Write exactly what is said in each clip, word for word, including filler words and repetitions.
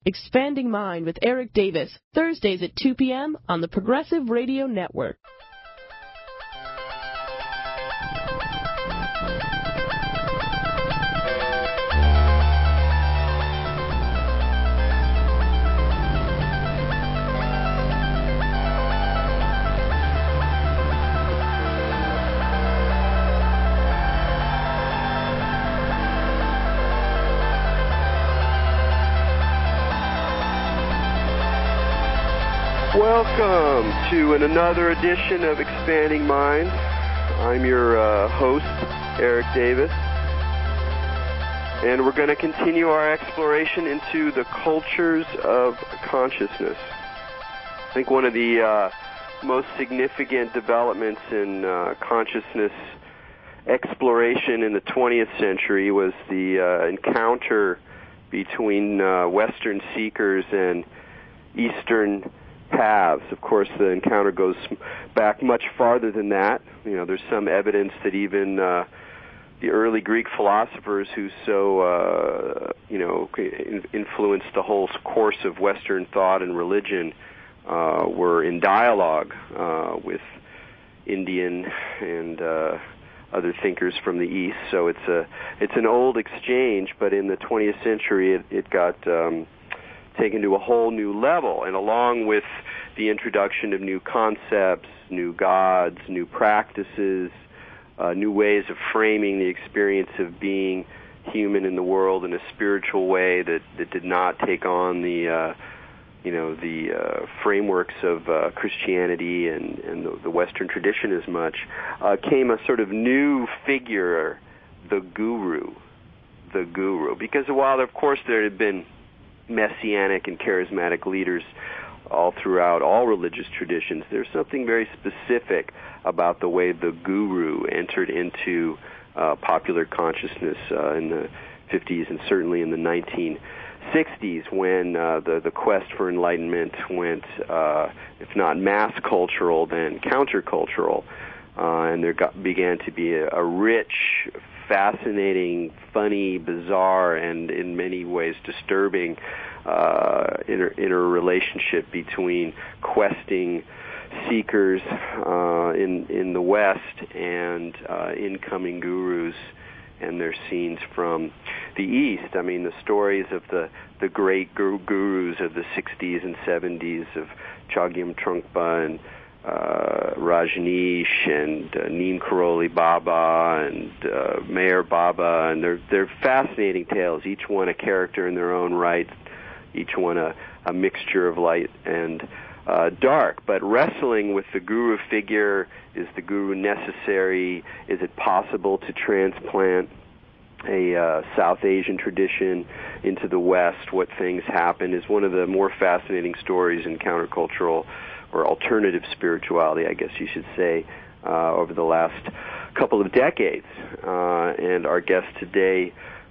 Expanding Mind with Eric Davis, Thursdays at two p.m. on the Progressive Radio Network. Welcome to an, another edition of Expanding Mind. I'm your uh, host, Eric Davis, and we're going to continue our exploration into the cultures of consciousness. I think one of the uh, most significant developments in uh, consciousness exploration in the twentieth century was the uh, encounter between uh, Western seekers and Eastern paths. Of course, the encounter goes back much farther than that. You know, there's some evidence that even uh, the early Greek philosophers who so, uh, you know, influenced the whole course of Western thought and religion uh, were in dialogue uh, with Indian and uh, other thinkers from the East. So it's a it's an old exchange, but in the twentieth century, it, it got um, taken to a whole new level, and along with the introduction of new concepts, new gods, new practices, uh, new ways of framing the experience of being human in the world in a spiritual way that, that did not take on the, uh, you know, the uh, frameworks of uh, Christianity and, and the, the Western tradition as much, uh, came a sort of new figure, the guru, the guru. Because while, of course, there had been messianic and charismatic leaders all throughout all religious traditions, there's something very specific about the way the guru entered into uh, popular consciousness uh, in the fifties and certainly in the nineteen sixties when uh, the, the quest for enlightenment went, uh, if not mass cultural, then countercultural. Uh, and there got, began to be a, a rich, fascinating, funny, bizarre, and in many ways disturbing uh, inter, interrelationship between questing seekers uh, in in the West and uh, incoming gurus and their scenes from the East. I mean, the stories of the, the great guru, gurus of the sixties and seventies of Chogyam Trungpa and Uh, Rajneesh and uh, Neem Karoli Baba and uh, Meher Baba, and they're they're fascinating tales. Each one a character in their own right, each one a, a mixture of light and uh, dark. But wrestling with the guru figure: is the guru necessary? Is it possible to transplant a uh, South Asian tradition into the West? What things happen is one of the more fascinating stories in countercultural or alternative spirituality, I guess you should say, uh, over the last couple of decades. Uh, and our guest today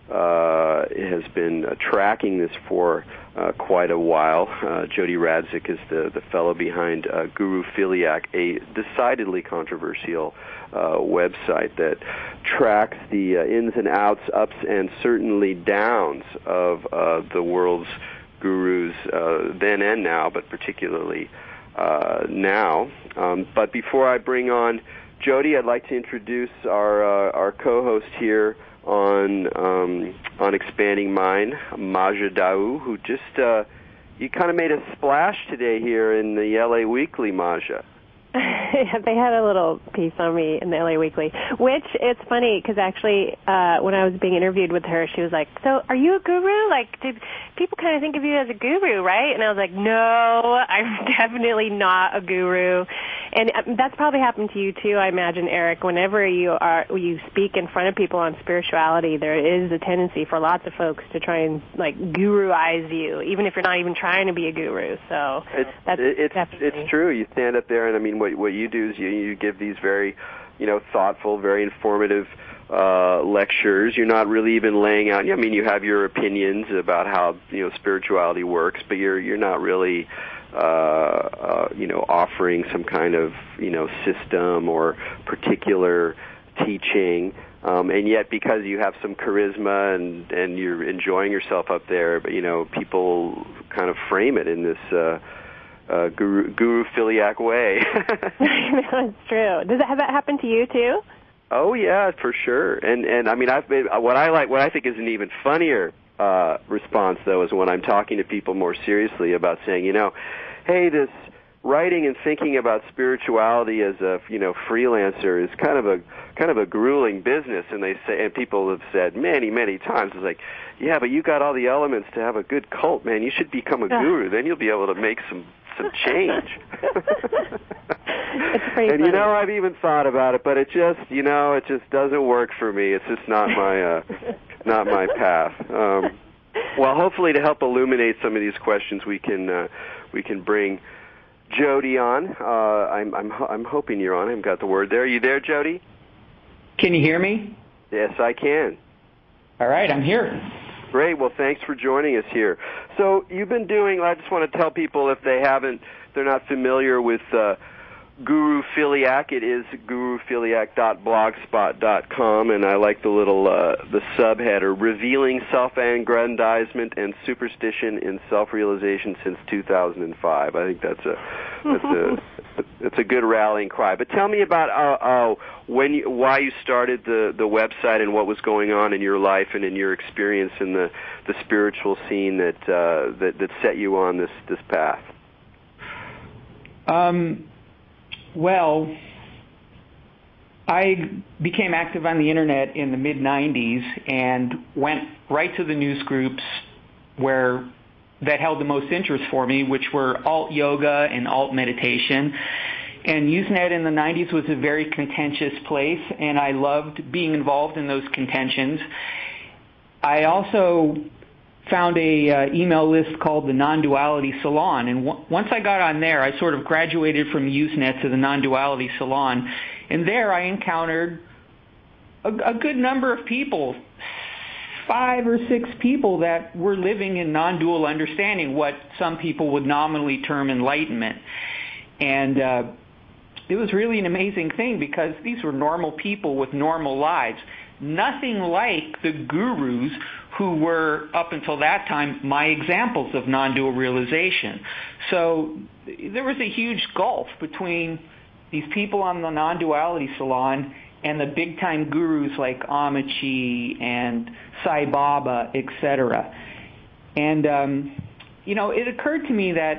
uh, has been uh, tracking this for uh, quite a while. Uh, Jody Radzik is the, the fellow behind uh, Guru Philiac, a decidedly controversial uh, website that tracks the uh, ins and outs, ups and certainly downs of uh, the world's gurus uh, then and now, but particularly Uh, now. Um, but before I bring on Jody, I'd like to introduce our uh, our co-host here on um, on Expanding Mind, Maja Daou, who just uh, you kind of made a splash today here in the L A Weekly, Maja. They had a little piece on me in the L A Weekly, which it's funny because actually uh, when I was being interviewed with her, she was like, so are you a guru? Like, did people kind of think of you as a guru, right? And I was like, no, I'm definitely not a guru. And that's probably happened to you too, I imagine, Eric. Whenever you are you speak in front of people on spirituality, there is a tendency for lots of folks to try and like guruize you, even if you're not even trying to be a guru. So it's that's it's definitely... it's true. You stand up there, and I mean, what what you do is you you give these very, you know, thoughtful, very informative uh, lectures. You're not really even laying out. I mean, you have your opinions about how you know spirituality works, but you're you're not really. Uh, uh, you know, offering some kind of, you know, system or particular teaching. Um, and yet, because you have some charisma and, and you're enjoying yourself up there, but, you know, people kind of frame it in this uh, uh, guru, guru-philiac way. That's true. Does it have that happen to you, too? Oh, yeah, for sure. And, and I mean, I've been, what I like, what I think is an even funnier uh, response, though, is when I'm talking to people more seriously about saying, you know, hey, this writing and thinking about spirituality as a, you know, freelancer is kind of a kind of a grueling business. And they say, and people have said many, many times, it's like, yeah, but you got all the elements to have a good cult, man. You should become a guru. Then you'll be able to make some some change. It's pretty and funny. you know, I've even thought about it, but it just, you know, it just doesn't work for me. It's just not my uh, not my path. Um, well, hopefully, to help illuminate some of these questions, we can uh, we can bring Jody on. Uh, I'm I'm I'm hoping you're on. I've got the word there. Are you there, Jody? Can you hear me? Yes, I can. All right, I'm here. Great. Well, thanks for joining us here. So you've been doing, I just want to tell people if they haven't, they're not familiar with uh, Guru-philiac. It is guru philiac dot blogspot dot com, and I like the little, uh, the subheader, Revealing Self-Aggrandizement and Superstition in Self-Realization Since two thousand five. I think that's a, that's a, that's a good rallying cry. But tell me about uh, uh, when you, why you started the, the website and what was going on in your life and in your experience in the, the spiritual scene that, uh, that that set you on this, this path. Um, well, I became active on the internet in the mid nineties and went right to the news groups where that held the most interest for me, which were alt yoga and alt meditation. And Usenet in the nineties was a very contentious place, and I loved being involved in those contentions. I also found a uh, email list called the Non-Duality Salon, and w- once I got on there, I sort of graduated from Usenet to the Non-Duality Salon, and there I encountered a, a good number of people, five or six people that were living in non-dual understanding, what some people would nominally term enlightenment. And uh, it was really an amazing thing because these were normal people with normal lives, nothing like the gurus who were, up until that time, my examples of non-dual realization. So there was a huge gulf between these people on the Non-Duality Salon and the big-time gurus like Amici and Sai Baba, et cetera. And, um, you know, it occurred to me that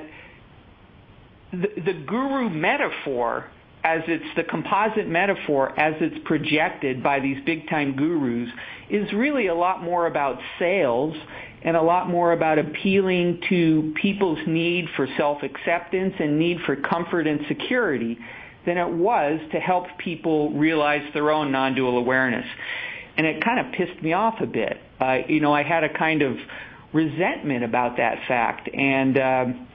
the, the guru metaphor, as it's the composite metaphor, as it's projected by these big-time gurus, is really a lot more about sales and a lot more about appealing to people's need for self-acceptance and need for comfort and security than it was to help people realize their own non-dual awareness. And it kind of pissed me off a bit. Uh, you know, I had a kind of resentment about that fact. And um,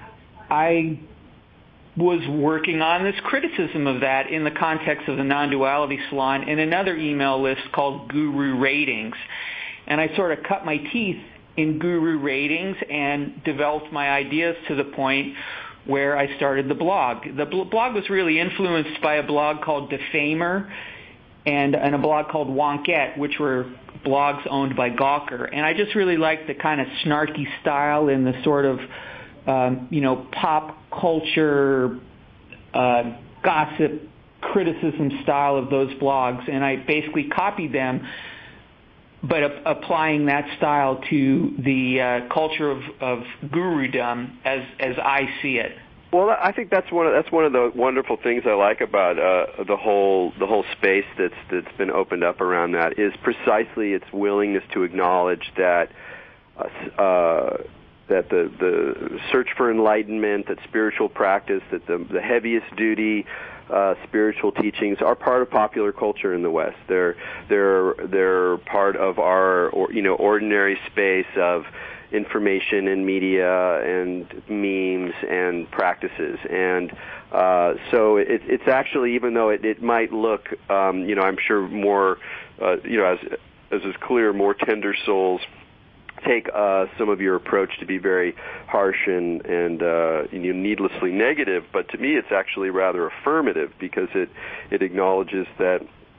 I was working on this criticism of that in the context of the Non-Duality Salon in another email list called Guru Ratings. And I sort of cut my teeth in Guru Ratings and developed my ideas to the point where I started the blog. The blog was really influenced by a blog called Defamer and, and a blog called Wonkette, which were blogs owned by Gawker. And I just really liked the kind of snarky style and the sort of Um, you know, pop culture, uh, gossip, criticism style of those blogs, and I basically copied them, but ap- applying that style to the uh, culture of, of gurudom as as I see it. Well, I think that's one of that's one of the wonderful things I like about uh, the whole the whole space that's that's been opened up around that is precisely its willingness to acknowledge that. Uh, uh, that the, the search for enlightenment, that spiritual practice, that the, the heaviest duty uh, spiritual teachings are part of popular culture in the West. They're they're they're part of our or, you know ordinary space of information and media and memes and practices. And uh, so it, it's actually, even though it, it might look, um, you know, I'm sure more, uh, you know, as as is clear, more tender souls take uh, some of your approach to be very harsh and, and uh, you know, needlessly negative, but to me it's actually rather affirmative because it, it acknowledges that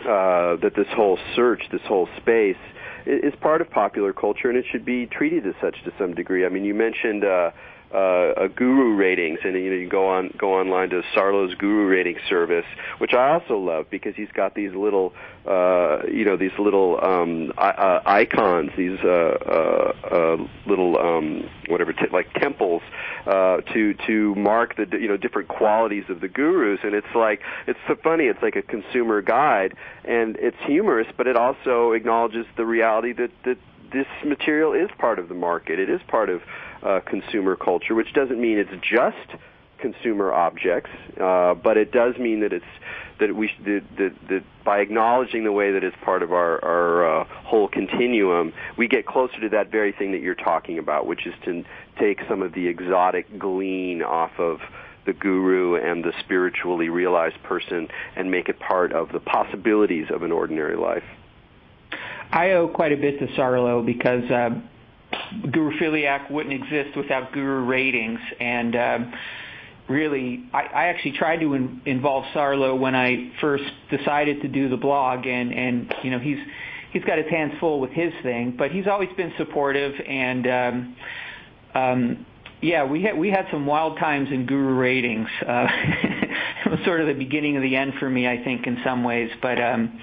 uh, that this whole search, this whole space, is part of popular culture, and it should be treated as such to some degree. I mean, you mentioned uh, uh, a guru ratings, and you know, you go on go online to Sarlo's guru rating service, which I also love because he's got these little, uh, you know, these little um, I- uh, icons, these uh, uh, uh, little um, whatever, t- like temples uh, to to mark the you know different qualities of the gurus, and it's like it's so funny. It's like a consumer guide, and it's humorous, but it also acknowledges the reality that that this material is part of the market. It is part of uh, consumer culture, which doesn't mean it's just consumer objects, uh, but it does mean that it's that we that, that, that by acknowledging the way that it's part of our our uh, whole continuum, we get closer to that very thing that you're talking about, which is to take some of the exotic glean off of the guru and the spiritually realized person and make it part of the possibilities of an ordinary life. I owe quite a bit to Sarlo because uh, Guruphiliac wouldn't exist without guru ratings, and uh, really, I, I actually tried to in, involve Sarlo when I first decided to do the blog, and, and you know he's he's got his hands full with his thing, but he's always been supportive, and um, um, yeah, we had we had some wild times in guru ratings. Uh, it was sort of the beginning of the end for me, I think, in some ways, but. Um,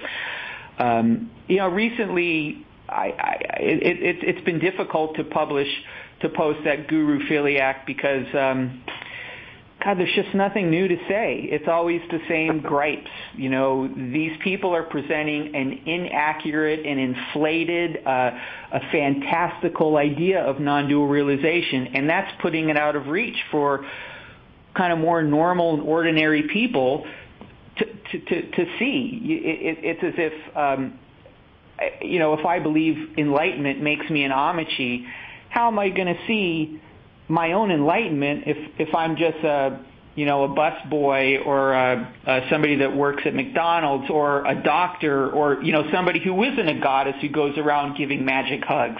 Um, you know, recently, I, I, it, it, it's been difficult to publish, to post that Guruphiliac because, um, God, there's just nothing new to say. It's always the same gripes. You know, these people are presenting an inaccurate and inflated, uh, a fantastical idea of non-dual realization, and that's putting it out of reach for kind of more normal and ordinary people To, to, to, to see. It, it, it's as if, um, you know, if I believe enlightenment makes me an Amici, how am I going to see my own enlightenment if, if I'm just a, you know, a busboy or a, a somebody that works at McDonald's or a doctor or, you know, somebody who isn't a goddess who goes around giving magic hugs?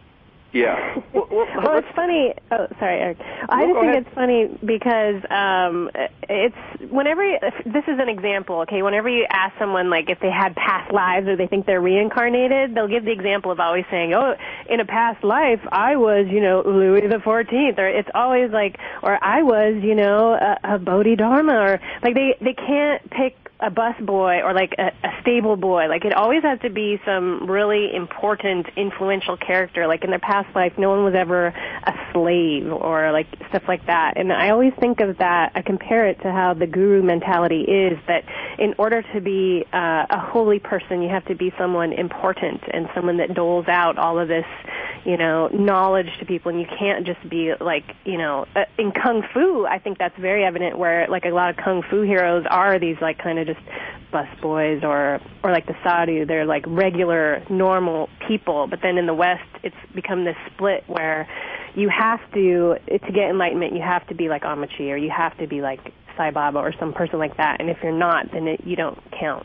Yeah. Well, well, well it's funny. Oh, sorry, Eric. I just think ahead. It's funny because um, it's whenever you, this is an example. Okay, whenever you ask someone like if they had past lives or they think they're reincarnated, they'll give the example of always saying, "Oh, in a past life, I was, you know, Louis the Fourteenth," or it's always like, or I was, you know, a, a Bodhidharma, or like they they can't pick a bus boy or like a, a stable boy. Like it always has to be some really important, influential character. Like in their past life, no one was ever a slave or like stuff like that. And I always think of that, I compare it to how the guru mentality is, that in order to be uh, a holy person, you have to be someone important and someone that doles out all of this, you know, knowledge to people. And you can't just be like, you know, uh, in Kung Fu, I think that's very evident where like a lot of Kung Fu heroes are these like kind of just bus boys or or like the Sadhu. They're like regular, normal people. But then in the West, it's become this split where you have to, to get enlightenment, you have to be like Amici or you have to be like Sai Baba or some person like that. And if you're not, then it, you don't count.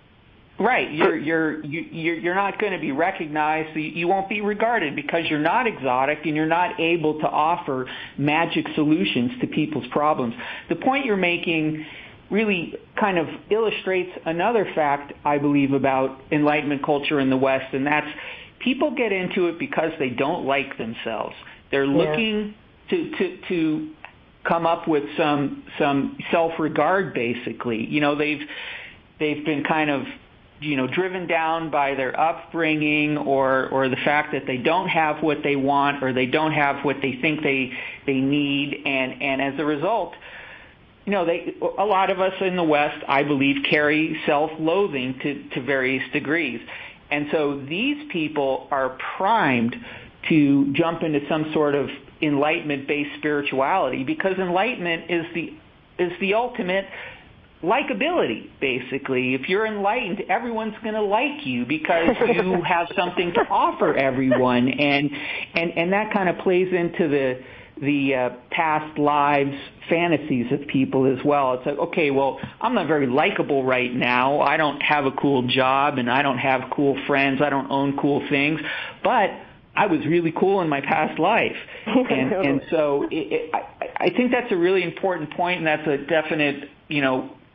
Right, you're you're you're you're not going to be recognized. You won't be regarded because you're not exotic and you're not able to offer magic solutions to people's problems. The point you're making really kind of illustrates another fact, I believe, about Enlightenment culture in the West, and that's people get into it because they don't like themselves. They're looking yeah. to, to to come up with some some self-regard, basically. You know, they've they've been kind of you know driven down by their upbringing or or the fact that they don't have what they want or they don't have what they think they they need, and and as a result, you know, they, a lot of us in the West, I believe, carry self-loathing to, to various degrees. And so these people are primed to jump into some sort of enlightenment-based spirituality because enlightenment is the is the ultimate likability, basically. If you're enlightened, everyone's going to like you because you have something to offer everyone. And, and, and that kind of plays into the the uh, past lives fantasies of people as well. It's like, okay, well, I'm not very likable right now. I don't have a cool job and I don't have cool friends. I don't own cool things, but I was really cool in my past life. And, and so it, it, I, I think that's a really important point, and that's a definite, you know,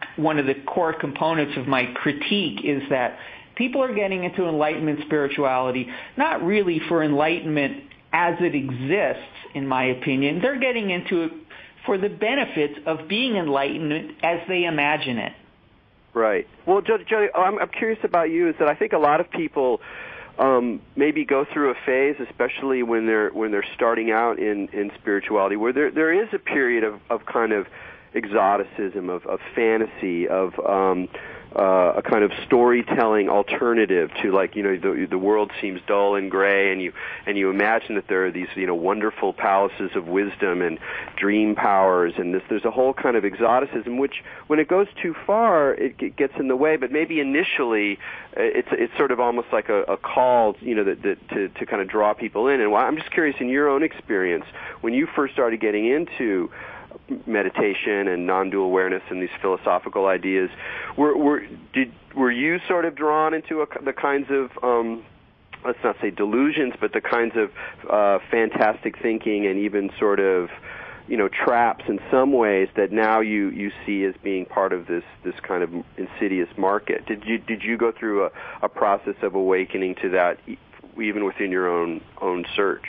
one of the core components of my critique is that people are getting into enlightenment spirituality, not really for enlightenment as it exists, in my opinion. They're getting into it for the benefits of being enlightened as they imagine it. Right. Well, Joe, Joe I'm, I'm curious about you is that I think a lot of people um, maybe go through a phase, especially when they're when they're starting out in, in spirituality, where there there is a period of, of kind of exoticism, of, of fantasy, of um, uh, a kind of storytelling alternative to, like, you know, the, the world seems dull and gray, and you and you imagine that there are these, you know, wonderful palaces of wisdom and dream powers, and this, there's a whole kind of exoticism, which, when it goes too far, it gets in the way. But maybe initially, it's it's sort of almost like a, a call, you know, that, that to to kind of draw people in. And I'm just curious, in your own experience, when you first started getting into meditation and non-dual awareness and these philosophical ideas, were were did were you sort of drawn into a, the kinds of um, let's not say delusions, but the kinds of uh, fantastic thinking and even sort of, you know, traps in some ways that now you, you see as being part of this, this kind of insidious market? Did you did you go through a, a process of awakening to that, even within your own own search?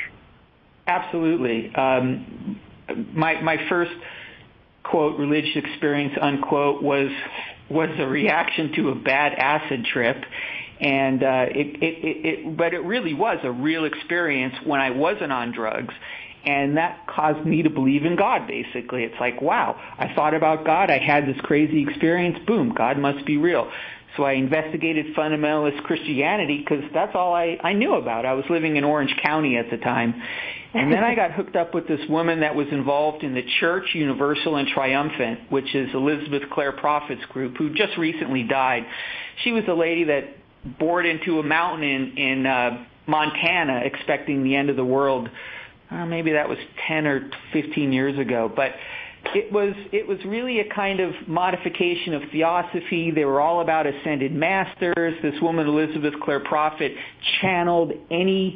Absolutely. Um, My my first, quote, religious experience, unquote, was was a reaction to a bad acid trip, and uh, it, it, it, it but it really was a real experience when I wasn't on drugs, and that caused me to believe in God. Basically, it's like, wow, I thought about God, I had this crazy experience, boom, God must be real. So I investigated fundamentalist Christianity because that's all I, I knew about. I was living in Orange County at the time. And then I got hooked up with this woman that was involved in the Church Universal and Triumphant, which is Elizabeth Clare Prophet's group, who just recently died. She was a lady that bored into a mountain in, in uh, Montana expecting the end of the world. Uh, maybe that was ten or fifteen years ago. But It was it was really a kind of modification of theosophy. They were all about ascended masters. This woman, Elizabeth Clare Prophet, channeled any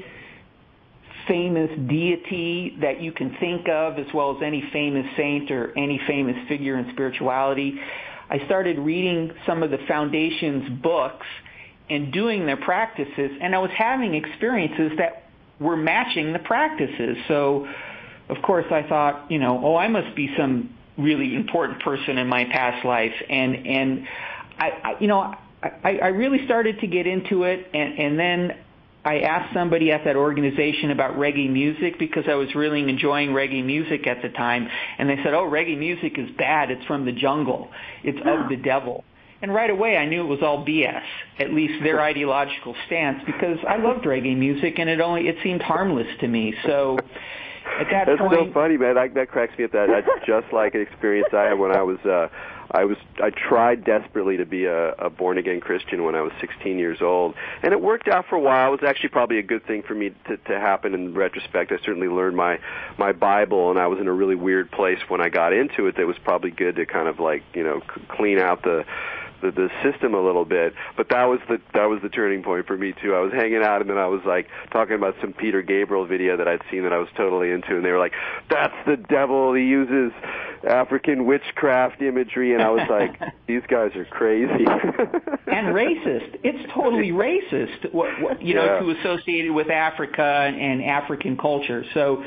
famous deity that you can think of, as well as any famous saint or any famous figure in spirituality. I started reading some of the Foundation's books and doing their practices, and I was having experiences that were matching the practices. So, of course, I thought, you know, oh, I must be some really important person in my past life. And, and I, I you know, I, I really started to get into it. And, and then I asked somebody at that organization about reggae music because I was really enjoying reggae music at the time. And they said, oh, reggae music is bad. It's from the jungle. It's of the devil. And right away I knew it was all B S, at least their ideological stance, because I loved reggae music and it only, it seemed harmless to me. So at that That's point, so funny, man. That, that cracks me up. That that's just like an experience I had when I was, uh, I was, I tried desperately to be a, a born again Christian when I was sixteen years old, and it worked out for a while. It was actually probably a good thing for me to, to happen in retrospect. I certainly learned my my Bible, and I was in a really weird place when I got into it. That was probably good to kind of like, you know, c- clean out the. The, the system a little bit, but that was the that was the turning point for me too. I was hanging out, and then I was like talking about some Peter Gabriel video that I'd seen that I was totally into, and they were like, "That's the devil. He uses African witchcraft imagery," and I was like, "These guys are crazy." And racist. It's totally racist. What, what you yeah. know, to associate it with Africa and African culture. So,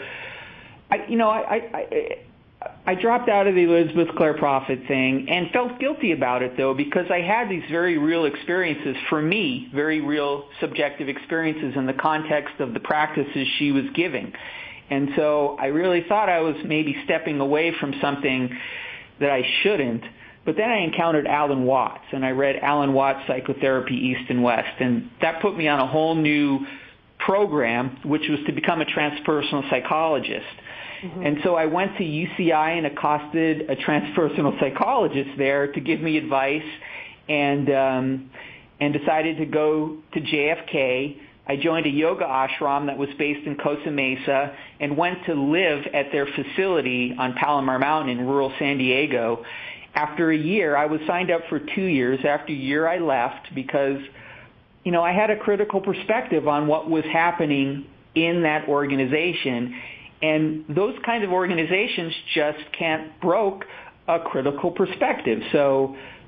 I, you know, I. I, I I dropped out of the Elizabeth Clare Prophet thing and felt guilty about it, though, because I had these very real experiences, for me, very real subjective experiences in the context of the practices she was giving. And so I really thought I was maybe stepping away from something that I shouldn't. But then I encountered Alan Watts, and I read Alan Watts' Psychotherapy East and West, and that put me on a whole new program, which was to become a transpersonal psychologist. Mm-hmm. And so I went to U C I and accosted a transpersonal psychologist there to give me advice, and um, and decided to go to J F K. I joined a yoga ashram that was based in Costa Mesa and went to live at their facility on Palomar Mountain in rural San Diego. After a year, I was signed up for two years. After a year, I left because, you know, I had a critical perspective on what was happening in that organization. And those kinds of organizations just can't broke a critical perspective. So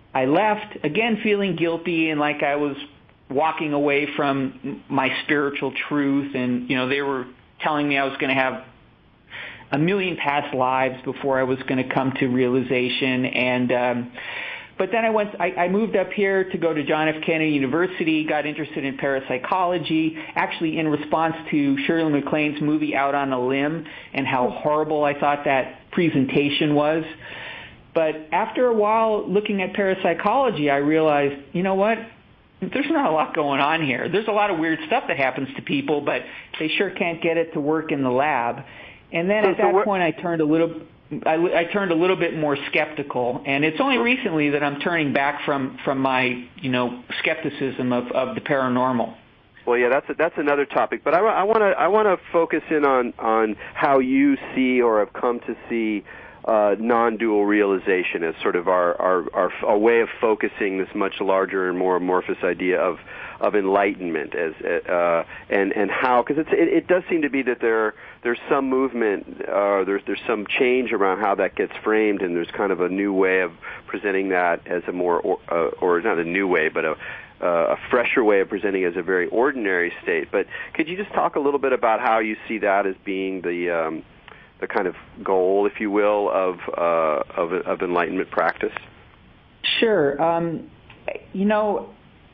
I left, again feeling guilty and like I was walking away from my spiritual truth, and, you know, they were telling me I was going to have a million past lives before I was going to come to realization. And um, but then I went. I, I moved up here to go to John F. Kennedy University. Got interested in parapsychology, actually in response to Shirley MacLaine's movie Out on a Limb and how horrible I thought that presentation was. But after a while looking at parapsychology, I realized, you know what? There's not a lot going on here. There's a lot of weird stuff that happens to people, but they sure can't get it to work in the lab. And then at that point, I turned a little, I, I turned a little bit more skeptical. And it's only recently that I'm turning back from, from my, you know, skepticism of, of the paranormal. Well, yeah, that's a, that's another topic. But I want to I want to focus in on on how you see or have come to see uh, non-dual realization as sort of our, our our our way of focusing this much larger and more amorphous idea of of enlightenment, as uh, and and how, because it's it, it does seem to be that there there's some movement, uh, there's there's some change around how that gets framed, and there's kind of a new way of presenting that as a more or, uh, or not a new way, but a uh, a fresher way of presenting it as a very ordinary state. But could you just talk a little bit about how you see that as being the um, the kind of goal, if you will, of uh, of, of enlightenment practice? Sure. Um, you know.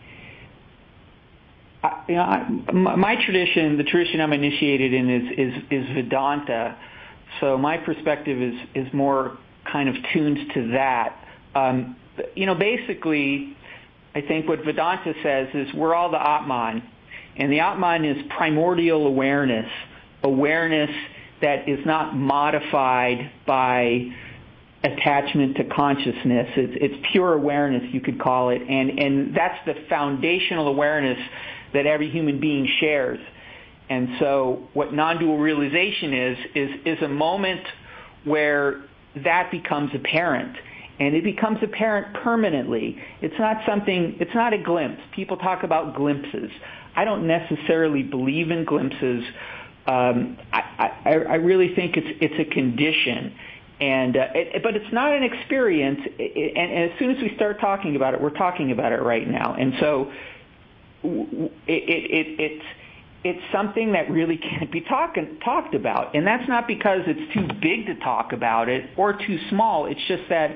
I, you know, I, my, my tradition, the tradition I'm initiated in, is, is is Vedanta. So my perspective is is more kind of tuned to that. Um, you know, basically, I think what Vedanta says is we're all the Atman, and the Atman is primordial awareness, awareness that is not modified by attachment to consciousness. It's, it's pure awareness, you could call it, and and that's the foundational awareness that every human being shares. And so what non-dual realization is, is, is a moment where that becomes apparent. And it becomes apparent permanently. It's not something, it's not a glimpse. People talk about glimpses. I don't necessarily believe in glimpses. Um, I, I, I really think it's, it's a condition. And uh, it, but it's not an experience. It, and, and as soon as we start talking about it, we're talking about it right now. And so It, it, it, it's it's something that really can't be talk, talked about, and that's not because it's too big to talk about it or too small. It's just that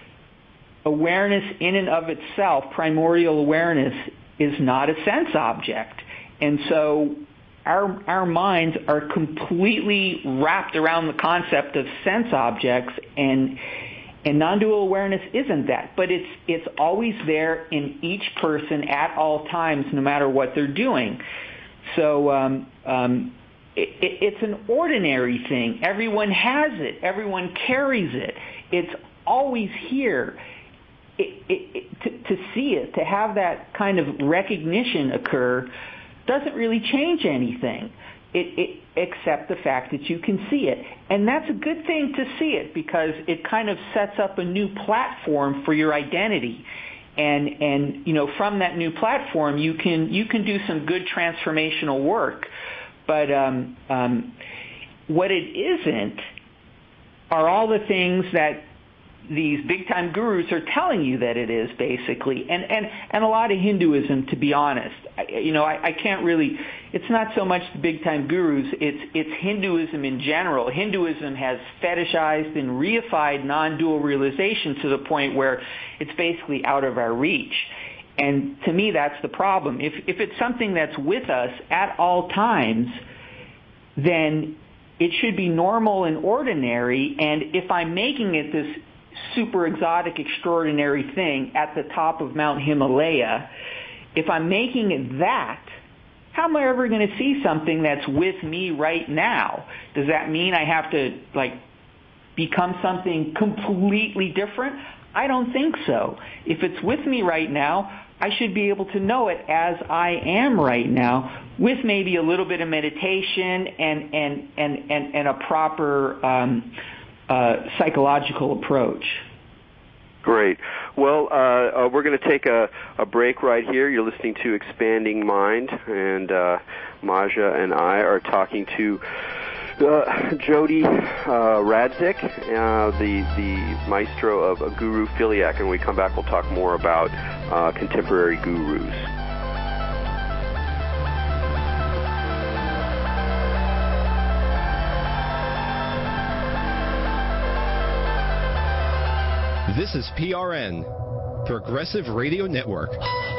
awareness in and of itself, primordial awareness, is not a sense object, and so our our minds are completely wrapped around the concept of sense objects, and And non-dual awareness isn't that, but it's it's always there in each person at all times, no matter what they're doing. So um, um, it, it, it's an ordinary thing. Everyone has it. Everyone carries it. It's always here. It, it, it, to, to see it, to have that kind of recognition occur, doesn't really change anything. It, it, except the fact that you can see it. And that's a good thing to see it, because it kind of sets up a new platform for your identity. And, and you know, from that new platform, you can, you can do some good transformational work. But um, um, what it isn't are all the things that these big-time gurus are telling you that it is, basically, and and and a lot of Hinduism, to be honest. I, you know, I, I can't really. It's not so much the big-time gurus. It's it's Hinduism in general. Hinduism has fetishized and reified non-dual realization to the point where it's basically out of our reach. And to me, that's the problem. If if it's something that's with us at all times, then it should be normal and ordinary. And if I'm making it this super exotic, extraordinary thing at the top of Mount Himalaya, if I'm making it that, how am I ever going to see something that's with me right now? Does that mean I have to, like, become something completely different? I don't think so. If it's with me right now, I should be able to know it as I am right now, with maybe a little bit of meditation and and and and, and a proper um, uh, psychological approach. Great. Well, uh, uh, we're going to take a, a break right here. You're listening to Expanding Mind, and uh, Maja and I are talking to Uh, Jody uh, Radzik, uh, the the maestro of uh, Guru Philiac, and when we come back, we'll talk more about uh, contemporary gurus. This is P R N, Progressive Radio Network.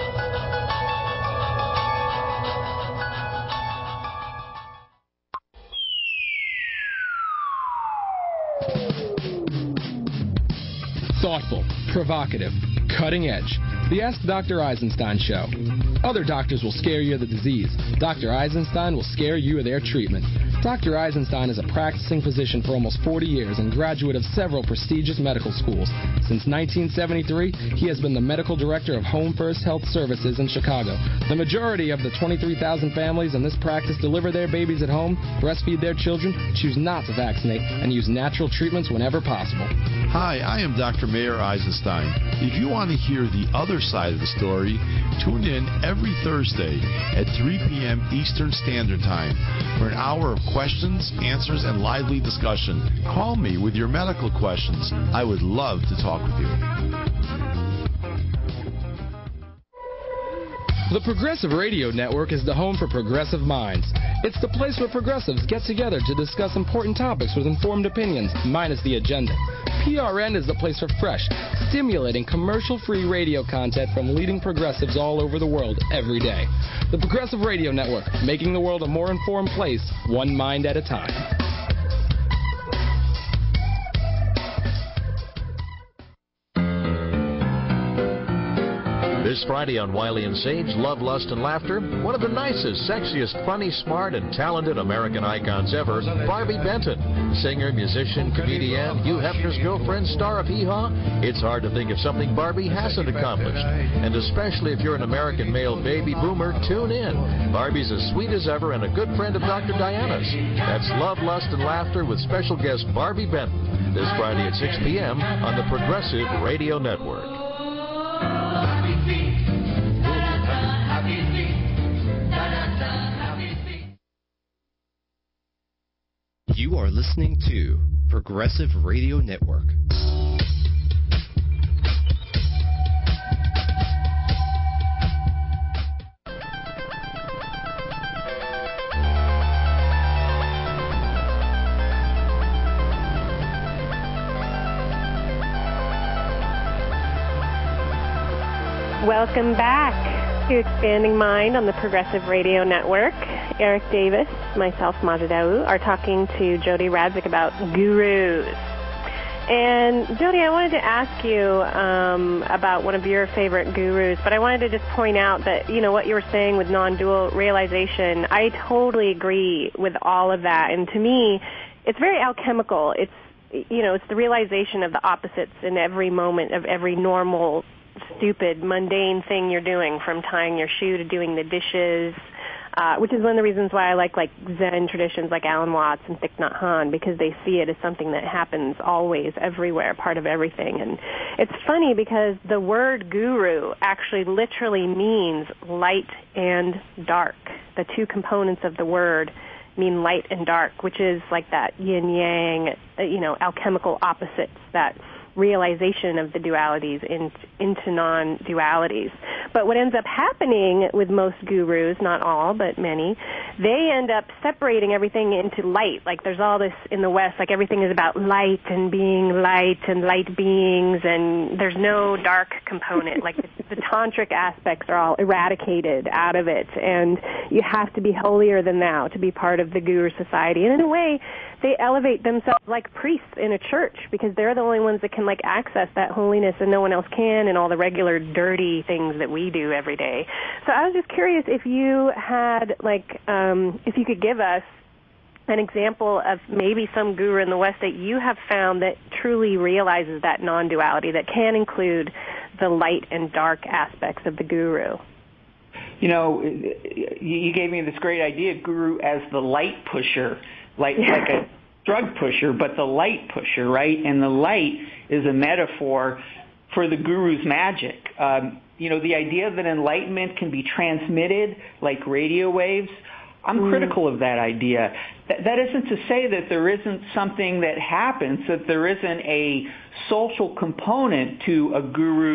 Thoughtful, provocative, cutting edge. The Ask Doctor Eisenstein Show. Other doctors will scare you of the disease. Doctor Eisenstein will scare you of their treatment. Doctor Eisenstein is a practicing physician for almost forty years and graduate of several prestigious medical schools. Since nineteen seventy-three, he has been the medical director of Home First Health Services in Chicago. The majority of the twenty-three thousand families in this practice deliver their babies at home, breastfeed their children, choose not to vaccinate, and use natural treatments whenever possible. Hi, I am Doctor Mayer Eisenstein. If you want to hear the other side of the story, tune in every Thursday at three p.m. Eastern Standard Time for an hour of questions, answers, and lively discussion. Call me with your medical questions. I would love to talk with you. The Progressive Radio Network is the home for progressive minds. It's the place where progressives get together to discuss important topics with informed opinions, minus the agenda. P R N is the place for fresh, stimulating, commercial-free radio content from leading progressives all over the world every day. The Progressive Radio Network, making the world a more informed place, one mind at a time. This Friday on Wiley and Sage, Love, Lust, and Laughter, one of the nicest, sexiest, funny, smart, and talented American icons ever, Barbie Benton. Singer, musician, comedian, Hugh Hefner's girlfriend, star of Hee Haw. It's hard to think of something Barbie hasn't accomplished. And especially if you're an American male baby boomer, tune in. Barbie's as sweet as ever and a good friend of Doctor Diana's. That's Love, Lust, and Laughter with special guest Barbie Benton. This Friday at six p.m. on the Progressive Radio Network. You are listening to Progressive Radio Network. Welcome back to Expanding Mind on the Progressive Radio Network. Eric Davis, myself, Majid Daou, are talking to Jody Radzik about gurus. And Jody, I wanted to ask you um, about one of your favorite gurus, but I wanted to just point out that, you know, what you were saying with non-dual realization, I totally agree with all of that. And to me, it's very alchemical. It's, you know, it's the realization of the opposites in every moment of every normal, stupid, mundane thing you're doing, from tying your shoe to doing the dishes, Uh, which is one of the reasons why I like like Zen traditions like Alan Watts and Thich Nhat Hanh, because they see it as something that happens always, everywhere, part of everything. And it's funny because the word guru actually literally means light and dark. The two components of the word mean light and dark, which is like that yin-yang, you know, alchemical opposites, that realization of the dualities in, into non-dualities. But what ends up happening with most gurus, not all, but many, they end up separating everything into light. Like there's all this in the West, like everything is about light and being light and light beings, and there's no dark component. Like the, the tantric aspects are all eradicated out of it, and you have to be holier than thou to be part of the guru society. And in a way, they elevate themselves like priests in a church, because they're the only ones that can like access that holiness and no one else can, and all the regular dirty things that we do every day. So I was just curious if you had like, um, if you could give us an example of maybe some guru in the West that you have found that truly realizes that non-duality, that can include the light and dark aspects of the guru. You know, you gave me this great idea, guru as the light pusher. Like, yeah. like a drug pusher, but the light pusher, right? And the light is a metaphor for the guru's magic. Um, you know, the idea that enlightenment can be transmitted like radio waves, I'm Mm. critical of that idea. Th- that isn't to say that there isn't something that happens, that there isn't a social component to a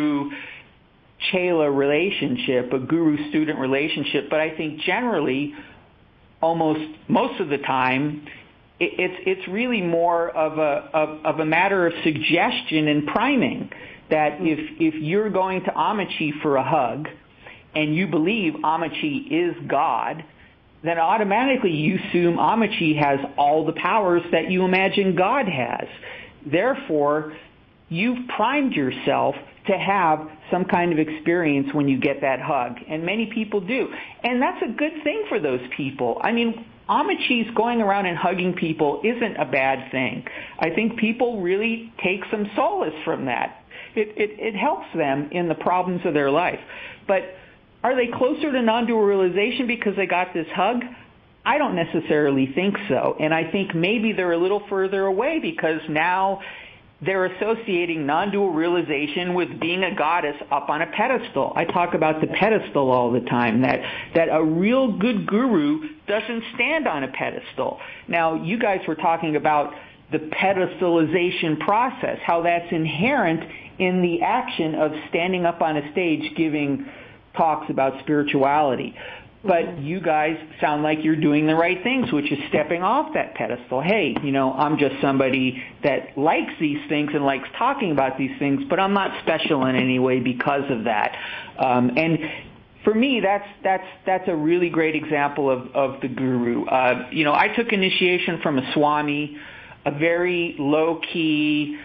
guru-chela relationship, a guru-student relationship, but I think generally, almost most of the time, it, it's it's really more of a of, of a matter of suggestion and priming. That if if you're going to Amachi for a hug, and you believe Amachi is God, then automatically you assume Amachi has all the powers that you imagine God has. Therefore, you've primed yourself to have some kind of experience when you get that hug, and many people do. And that's a good thing for those people. I mean, Amachi's going around and hugging people isn't a bad thing. I think people really take some solace from that. It, it, it helps them in the problems of their life. But are they closer to non-dual realization because they got this hug? I don't necessarily think so. And I think maybe they're a little further away because now they're associating non-dual realization with being a goddess up on a pedestal. I talk about the pedestal all the time, that, that a real good guru doesn't stand on a pedestal. Now, you guys were talking about the pedestalization process, how that's inherent in the action of standing up on a stage giving talks about spirituality. But you guys sound like you're doing the right things, which is stepping off that pedestal. Hey, you know, I'm just somebody that likes these things and likes talking about these things, but I'm not special in any way because of that. Um, and for me, that's that's that's a really great example of, of the guru. Uh, you know, I took initiation from a Swami, a very low-key,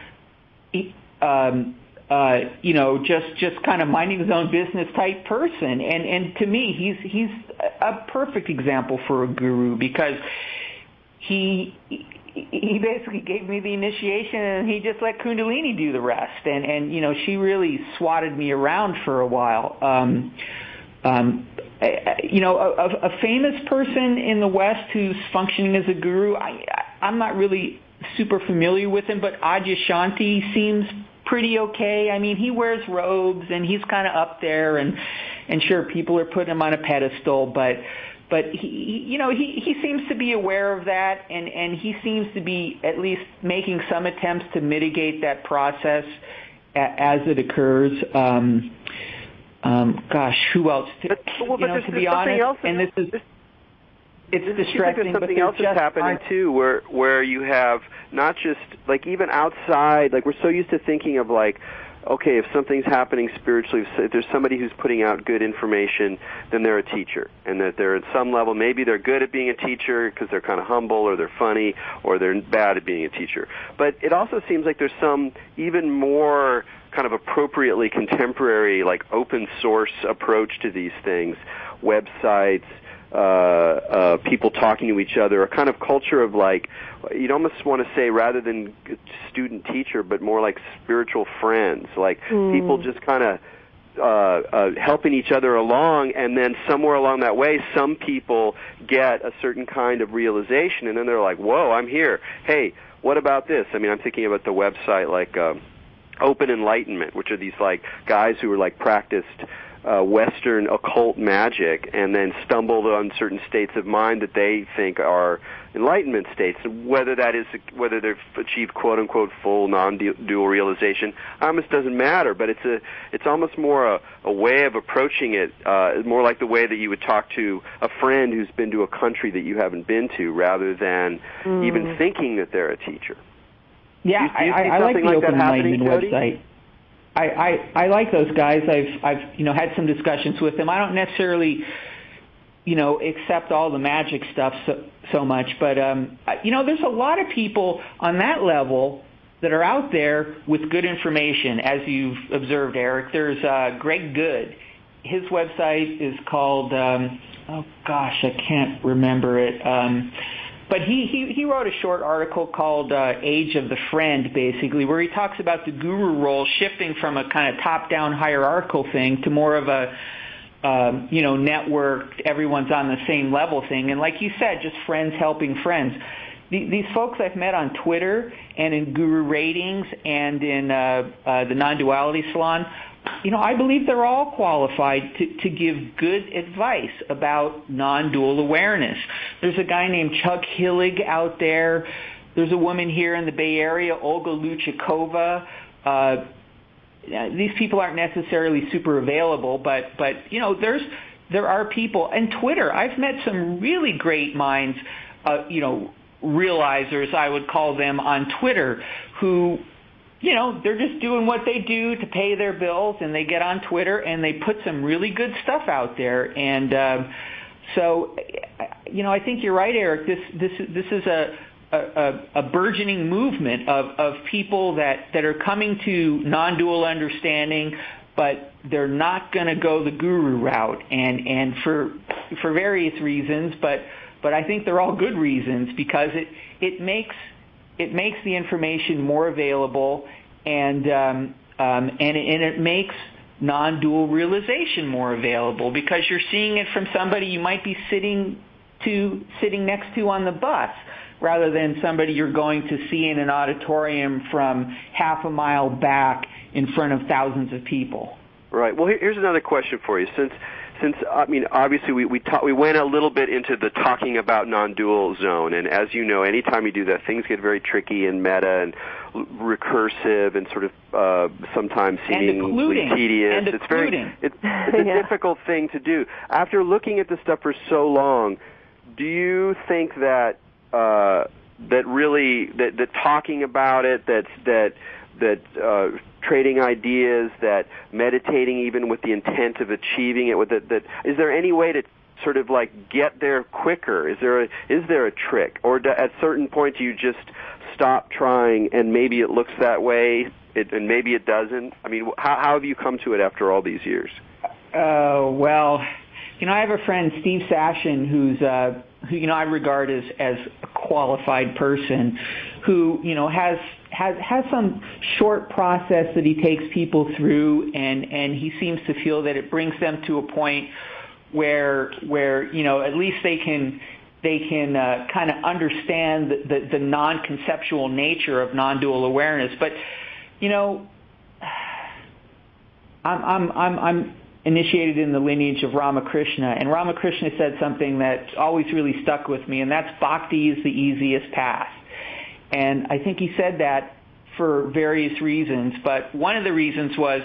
um, Uh, you know, just, just kind of minding his own business type person. And, and to me, he's, he's a perfect example for a guru because he, he basically gave me the initiation and he just let Kundalini do the rest. And, and, you know, she really swatted me around for a while. Um, um, you know, a, a famous person in the West who's functioning as a guru, I, I'm not really super familiar with him, but Adyashanti seems pretty okay. I mean, he wears robes and he's kind of up there, and and sure, people are putting him on a pedestal, but but he, you know, he he seems to be aware of that, and and he seems to be at least making some attempts to mitigate that process a, as it occurs. Um, um, gosh, who else? To, but, well, you but know, there's, to there's be honest, else and this is. It's It distressing, like there's something but else that's happening too, where where you have not just like even outside, like we're so used to thinking of like, okay, if something's happening spiritually, if there's somebody who's putting out good information, then they're a teacher, and that they're at some level maybe they're good at being a teacher because they're kind of humble, or they're funny, or they're bad at being a teacher. But it also seems like there's some even more kind of appropriately contemporary, like open source approach to these things, websites. Uh, uh, people talking to each other, a kind of culture of like, you'd almost want to say rather than student-teacher, but more like spiritual friends, like mm. people just kind of uh, uh, helping each other along, and then somewhere along that way, some people get a certain kind of realization, and then they're like, whoa, I'm here. Hey, what about this? I mean, I'm thinking about the website like uh, Open Enlightenment, which are these like guys who are like practiced Uh, Western occult magic, and then stumbled on certain states of mind that they think are enlightenment states. Whether that is, whether they've achieved "quote unquote" full non-dual realization, almost doesn't matter. But it's a, it's almost more a, a way of approaching it, uh, more like the way that you would talk to a friend who's been to a country that you haven't been to, rather than mm. even thinking that they're a teacher. Yeah, do you, do you I, I like the like Open Enlightenment Jody? website. I, I, I like those guys. I've, I've, you know, had some discussions with them. I don't necessarily, you know, accept all the magic stuff so, so much, but, um, you know, there's a lot of people on that level that are out there with good information, as you've observed, Eric. There's uh, Greg Good. His website is called, um, oh gosh, I can't remember it. Um, But he, he, he wrote a short article called uh, Age of the Friend, basically, where he talks about the guru role shifting from a kind of top-down hierarchical thing to more of a, um, you know, networked, everyone's on the same level thing. And like you said, just friends helping friends. The, these folks I've met on Twitter and in Guru Ratings and in uh, uh, the Non-Duality Salon, you know, I believe they're all qualified to, to give good advice about non-dual awareness. There's a guy named Chuck Hillig out there. There's a woman here in the Bay Area, Olga Luchikova. Uh, these people aren't necessarily super available, but, but you know, there's there are people. And Twitter, I've met some really great minds, uh, you know, realizers, I would call them, on Twitter, who, you know, they're just doing what they do to pay their bills, and they get on Twitter and they put some really good stuff out there. And uh, so, you know, I think you're right, Eric. This this this is a a, a burgeoning movement of, of people that, that are coming to non-dual understanding, but they're not going to go the guru route, and and for for various reasons, but but I think they're all good reasons, because it it makes it makes the information more available, and um, um, and it, and it makes non-dual realization more available, because you're seeing it from somebody you might be sitting to sitting next to on the bus, rather than somebody you're going to see in an auditorium from half a mile back in front of thousands of people. Right. Well, here's another question for you. Since, since I mean, obviously we we, ta- we went a little bit into the talking about non-dual zone, and as you know, anytime you do that, things get very tricky and meta and recursive and sort of uh, sometimes seemingly tedious. And it's very it's, it's a yeah. difficult thing to do. After looking at this stuff for so long, do you think that uh, that really that, that talking about it, that that that uh, trading ideas, that meditating even with the intent of achieving it, with it, that is there any way to sort of like get there quicker? Is there a, is there a trick, or do, at certain points you just stop trying and maybe it looks that way, it, and maybe it doesn't? I mean, how, how have you come to it after all these years? Uh, well, you know, I have a friend, Steve Sashin, who's uh, who you know I regard as as a qualified person, who you know has has has some short process that he takes people through, and and he seems to feel that it brings them to a point where where you know at least they can they can uh, kind of understand the, the, the non-conceptual nature of non-dual awareness. But you know, I'm I'm I'm, I'm initiated in the lineage of Ramakrishna, and Ramakrishna said something that always really stuck with me, and that's bhakti is the easiest path. And I think he said that for various reasons, but one of the reasons was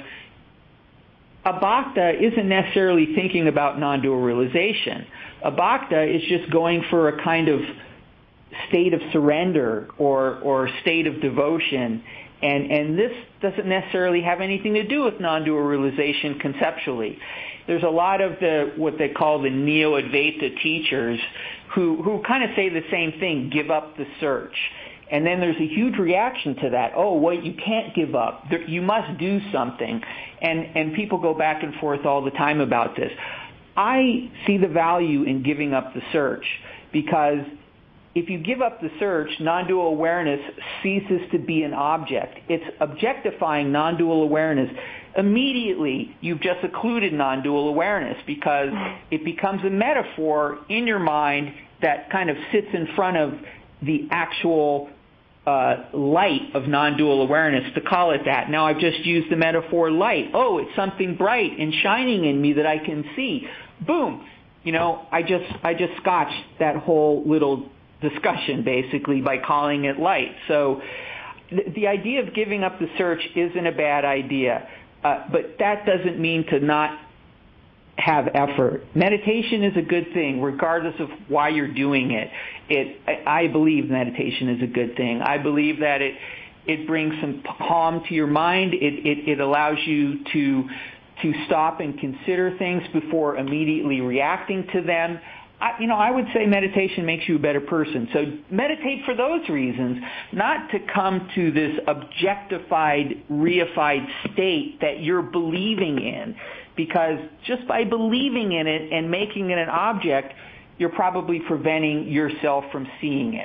a bhakta isn't necessarily thinking about non-dual realization. A bhakta is just going for a kind of state of surrender or or state of devotion. And, and this doesn't necessarily have anything to do with non-dual realization conceptually. There's a lot of the what they call the Neo-Advaita teachers who, who kind of say the same thing, give up the search. And then there's a huge reaction to that. Oh, wait, you can't give up. There, you must do something. And, and people go back and forth all the time about this. I see the value in giving up the search, because if you give up the search, non-dual awareness ceases to be an object. It's objectifying non-dual awareness. Immediately, you've just occluded non-dual awareness, because it becomes a metaphor in your mind that kind of sits in front of the actual uh, light of non-dual awareness, to call it that. Now, I've just used the metaphor light. Oh, it's something bright and shining in me that I can see. Boom. You know, I just I just scotched that whole little discussion basically by calling it light. So th- the idea of giving up the search isn't a bad idea, uh, but that doesn't mean to not have effort. Meditation is a good thing regardless of why you're doing it. It I, I believe meditation is a good thing. I believe that it it brings some calm to your mind. It it, it allows you to to stop and consider things before immediately reacting to them. I, you know, I would say meditation makes you a better person. So meditate for those reasons, not to come to this objectified, reified state that you're believing in. Because just by believing in it and making it an object, you're probably preventing yourself from seeing it.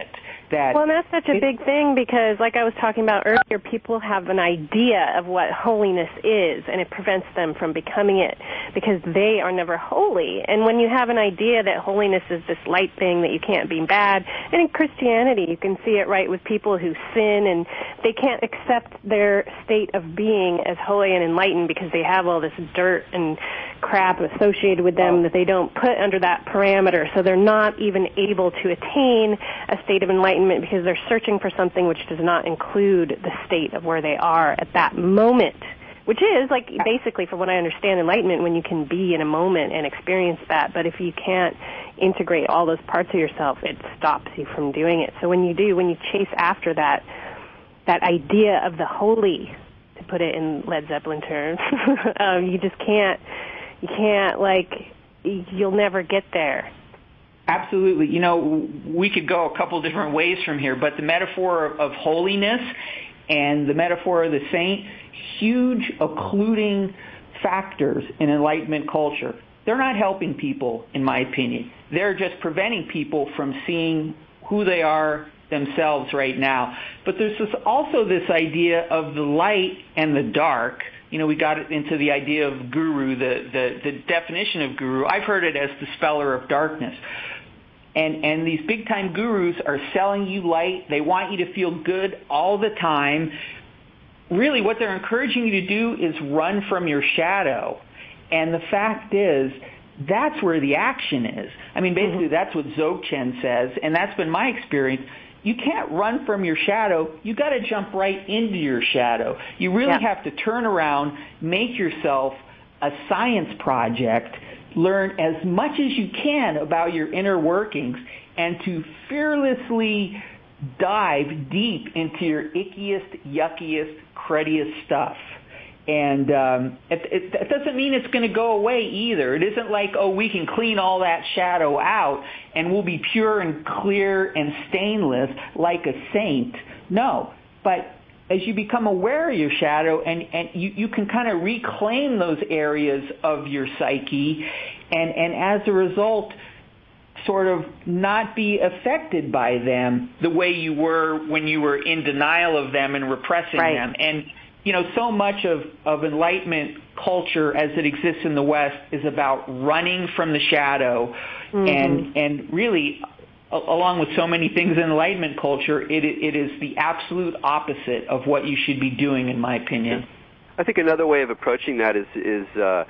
that... Well, and that's such a it, big thing because, like I was talking about earlier, people have an idea of what holiness is, and it prevents them from becoming it because they are never holy. And when you have an idea that holiness is this light thing, that you can't be bad, and in Christianity you can see it right with people who sin, and they can't accept their state of being as holy and enlightened because they have all this dirt and crap associated with them that they don't put under that parameter, so they're not even able to attain a state of enlightenment because they're searching for something which does not include the state of where they are at that moment, which is, like, basically, from what I understand, enlightenment when you can be in a moment and experience that. But if you can't integrate all those parts of yourself, it stops you from doing it. So when you do, when you chase after that, that idea of the holy, to put it in Led Zeppelin terms, um, you just can't, you can't, like, you'll never get there. Absolutely. You know, we could go a couple different ways from here, but the metaphor of holiness and the metaphor of the saint, huge occluding factors in Enlightenment culture. They're not helping people, in my opinion. They're just preventing people from seeing who they are themselves right now. But there's this, also this idea of the light and the dark. You know, we got into the idea of guru, the, the, the definition of guru. I've heard it as the speller of darkness. And, and these big-time gurus are selling you light. They want you to feel good all the time. Really, what they're encouraging you to do is run from your shadow. And the fact is, that's where the action is. I mean, basically, mm-hmm. that's what Dzogchen says, and that's been my experience. You can't run from your shadow. You got to jump right into your shadow. You really yeah. have to turn around, make yourself a science project, learn as much as you can about your inner workings, and to fearlessly dive deep into your ickiest, yuckiest, cruddiest stuff. And um, it, it, it doesn't mean it's going to go away either. It isn't like, oh, we can clean all that shadow out and we'll be pure and clear and stainless like a saint. No, but as you become aware of your shadow, and, and you, you can kind of reclaim those areas of your psyche, and, and as a result, sort of not be affected by them the way you were when you were in denial of them and repressing right. them. And, you know, so much of, of Enlightenment culture as it exists in the West is about running from the shadow, mm-hmm. and and really, along with so many things in Enlightenment culture, it it is the absolute opposite of what you should be doing, in my opinion. I think another way of approaching that is is uh,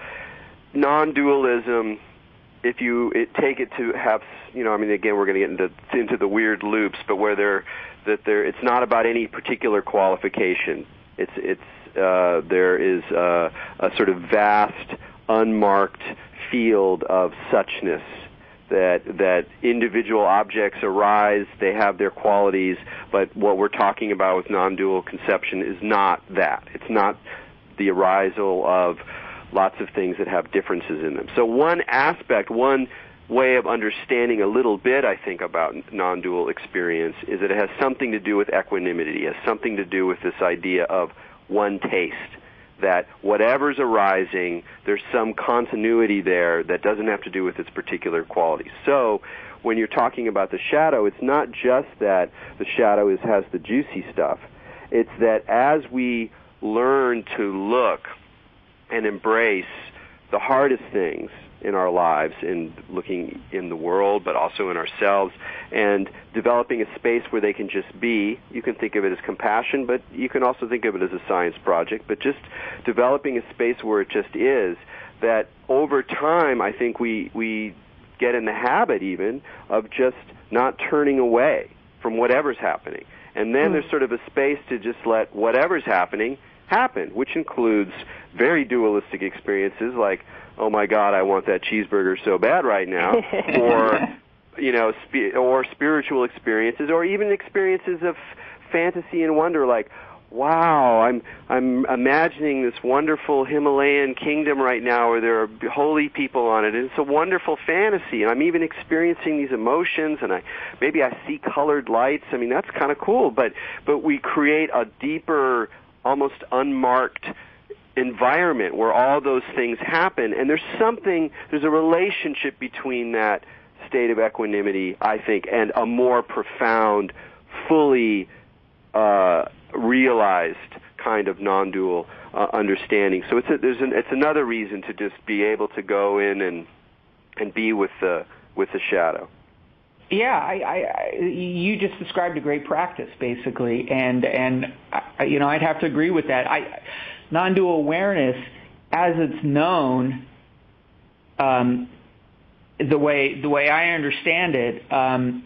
non-dualism. If you it, take it to have, you know, I mean, again, we're going to get into into the weird loops, but where there that there, it's not about any particular qualification. It's it's uh, there is uh, a sort of vast, unmarked field of suchness. That that individual objects arise, they have their qualities, but what we're talking about with non-dual conception is not that. It's not the arisal of lots of things that have differences in them. So one aspect, one way of understanding a little bit, I think, about non-dual experience is that it has something to do with equanimity. It has something to do with this idea of one taste. That whatever's arising, there's some continuity there that doesn't have to do with its particular qualities. So when you're talking about the shadow, it's not just that the shadow is, has the juicy stuff. It's that as we learn to look and embrace the hardest things in our lives, in looking in the world, but also in ourselves, and developing a space where they can just be. You can think of it as compassion, but you can also think of it as a science project, but just developing a space where it just is, that over time, I think we, we get in the habit even of just not turning away from whatever's happening. And then mm. there's sort of a space to just let whatever's happening happen, which includes very dualistic experiences like, oh my God, I want that cheeseburger so bad right now, or, you know, sp- or spiritual experiences, or even experiences of fantasy and wonder, like, wow, I'm I'm imagining this wonderful Himalayan kingdom right now where there are holy people on it, and it's a wonderful fantasy, and I'm even experiencing these emotions, and I maybe I see colored lights. I mean, that's kind of cool, but but we create a deeper, almost unmarked environment where all those things happen, and there's something, there's a relationship between that state of equanimity, I think, and a more profound fully uh, realized kind of non-dual uh, understanding. So it's a, there's an, it's another reason to just be able to go in and and be with the with the shadow. Yeah, I, I, I, you just described a great practice, basically, and and I, you know I'd have to agree with that. I, non-dual awareness, as it's known, um, the way the way I understand it, um,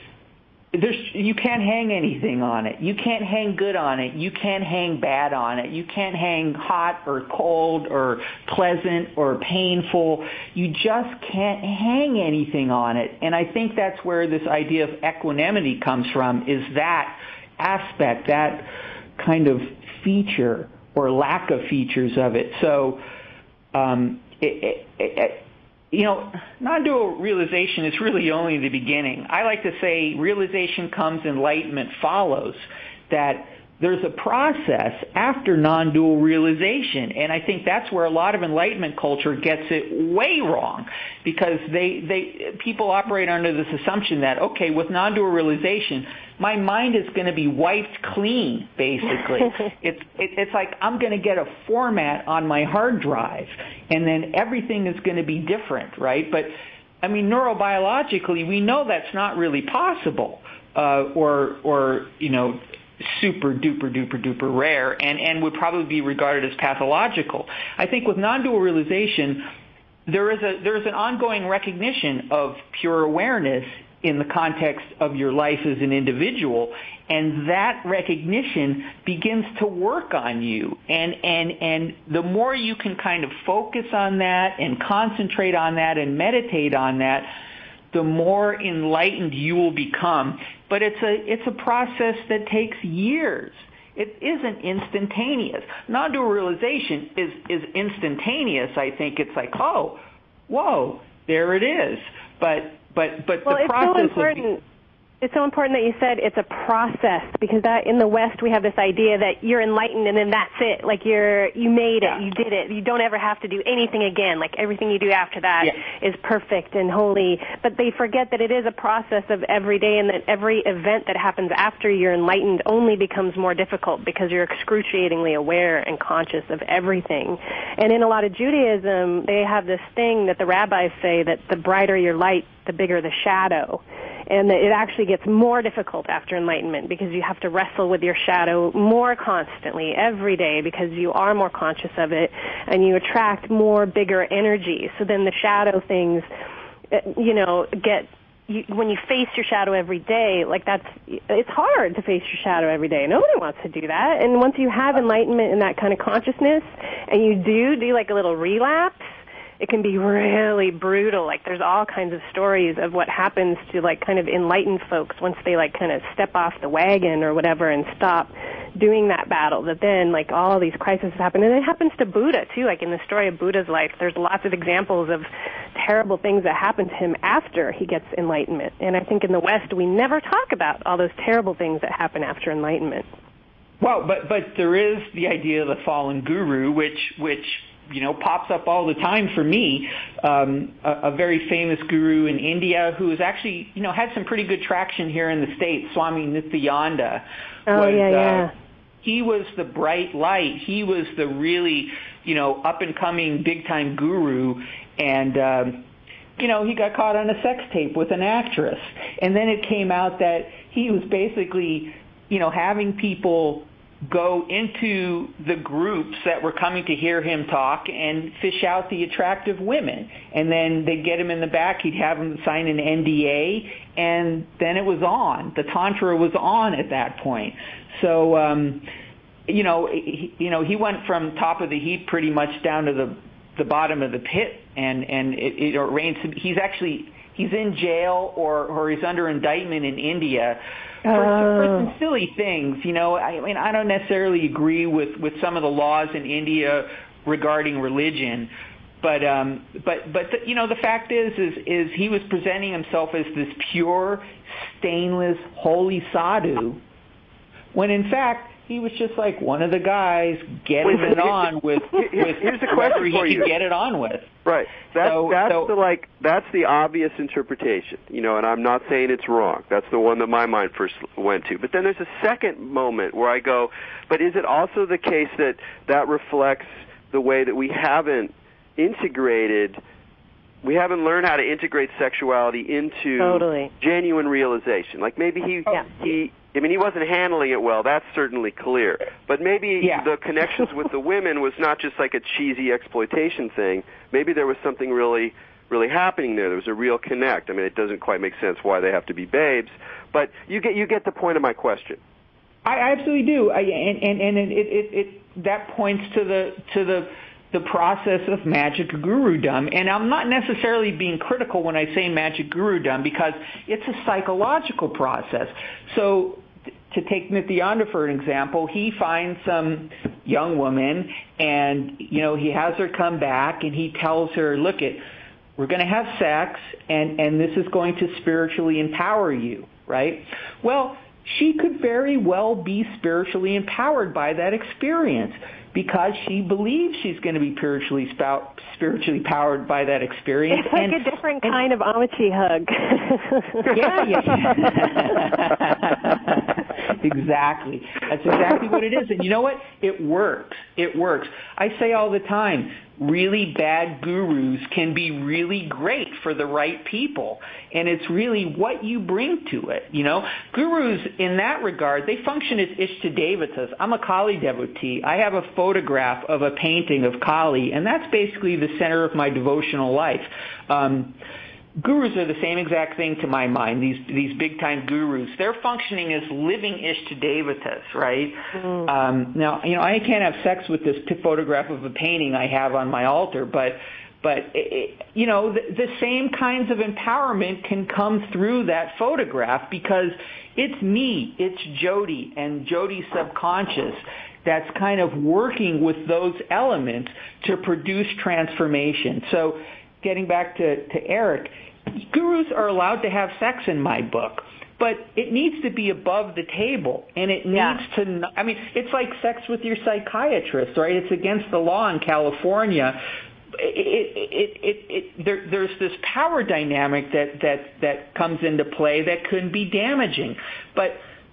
there's you can't hang anything on it. You can't hang good on it. You can't hang bad on it. You can't hang hot or cold or pleasant or painful. You just can't hang anything on it. And I think that's where this idea of equanimity comes from, is that aspect, that kind of feature or lack of features of it. So, um, it, it, it, you know, non-dual realization is really only the beginning. I like to say realization comes, enlightenment follows, that there's a process after non-dual realization. And I think that's where a lot of enlightenment culture gets it way wrong, because they, they people operate under this assumption that, okay, with non-dual realization, my mind is going to be wiped clean, basically. it's it, it's like I'm going to get a format on my hard drive, and then everything is going to be different, right? But, I mean, neurobiologically, we know that's not really possible, uh, or, or, you know, super duper duper duper rare, and, and would probably be regarded as pathological. I think with non-dual realization, there is a there is an ongoing recognition of pure awareness in the context of your life as an individual, and that recognition begins to work on you. And, and, and the more you can kind of focus on that and concentrate on that and meditate on that, the more enlightened you will become. But it's a, it's a process that takes years. It isn't instantaneous. Non-dual realization is, is instantaneous. I think it's like, oh, whoa, there it is. But But but well, the it's process so important. Of, it's so important that you said it's a process, because that in the West we have this idea that you're enlightened and then that's it. Like you're you made it, yeah. you did it. You don't ever have to do anything again. Like everything you do after that yeah. is perfect and holy. But they forget that it is a process of every day, and that every event that happens after you're enlightened only becomes more difficult because you're excruciatingly aware and conscious of everything. And in a lot of Judaism, they have this thing that the rabbis say, that the brighter your light, the bigger the shadow. And that it actually gets more difficult after enlightenment, because you have to wrestle with your shadow more constantly every day, because you are more conscious of it and you attract more bigger energy. So then the shadow things, you know, get, you, when you face your shadow every day, like that's, it's hard to face your shadow every day. Nobody wants to do that. And once you have enlightenment and that kind of consciousness, and you do do like a little relapse, it can be really brutal. Like there's all kinds of stories of what happens to like kind of enlightened folks once they like kind of step off the wagon or whatever and stop doing that battle, that then like all these crises happen. And it happens to Buddha too. Like in the story of Buddha's life, there's lots of examples of terrible things that happen to him after he gets enlightenment. And I think in the West we never talk about all those terrible things that happen after enlightenment. Well, but but there is the idea of the fallen guru, which which you know, pops up all the time for me. Um, a, a very famous guru in India who has actually, you know, had some pretty good traction here in the States, Swami Nityananda. Oh, was, yeah, yeah. Uh, he was the bright light. He was the really, you know, up-and-coming, big-time guru. And, um, you know, he got caught on a sex tape with an actress. And then it came out that he was basically, you know, having people go into the groups that were coming to hear him talk and fish out the attractive women. And then they'd get him in the back, he'd have him sign an N D A, and then it was on. The Tantra was on at that point. So, um, you know, he, you know, he went from top of the heap pretty much down to the the bottom of the pit, and, and it, it rains. He's actually, he's in jail or, or he's under indictment in India For, for some silly things, you know. I mean, I don't necessarily agree with, with some of the laws in India regarding religion, but um, but but the, you know, the fact is, is is he was presenting himself as this pure, stainless, holy sadhu, when in fact he was just like one of the guys getting Wait, it on with, with here's the whoever question he for could you. get it on with. Right. That's so, that's so, the like that's the obvious interpretation, you know, and I'm not saying it's wrong. That's the one that my mind first went to. But then there's a second moment where I go, but is it also the case that that reflects the way that we haven't integrated we haven't learned how to integrate sexuality into totally. genuine realization? Like maybe he yeah. he I mean, he wasn't handling it well. That's certainly clear. But maybe yeah. the connections with the women was not just like a cheesy exploitation thing. Maybe there was something really, really happening there. There was a real connect. I mean, it doesn't quite make sense why they have to be babes. But you get you get the point of my question. I absolutely do. I, and and, and it, it, it that points to the to the the process of magic gurudom. And I'm not necessarily being critical when I say magic gurudom because it's a psychological process. So to take Nityananda for an example, he finds some young woman and, you know, he has her come back and he tells her, look, it, we're going to have sex and, and this is going to spiritually empower you, right? Well, she could very well be spiritually empowered by that experience because she believes she's going to be spiritually spout, spiritually powered by that experience. It's like and, a different and, kind of Amici hug. yeah, yeah. Exactly. That's exactly what it is. And you know what? It works. It works. I say all the time, really bad gurus can be really great for the right people. And it's really what you bring to it. You know, gurus in that regard, they function as Ishtadevatas. I'm a Kali devotee. I have a photograph of a painting of Kali, and that's basically the center of my devotional life. Um, Gurus are the same exact thing to my mind, these these big-time gurus. They're functioning as living Ishtadevatas, right? Mm. Um, now, you know, I can't have sex with this p- photograph of a painting I have on my altar, but, but it, you know, the, the same kinds of empowerment can come through that photograph because it's me, it's Jody, and Jody's subconscious that's kind of working with those elements to produce transformation. So getting back to, to Eric, gurus are allowed to have sex in my book, but it needs to be above the table, and it needs yeah. to, I mean, it's like sex with your psychiatrist, right? It's against the law in California. It, it, it, it, there, there's this power dynamic that, that, that comes into play that could be damaging. But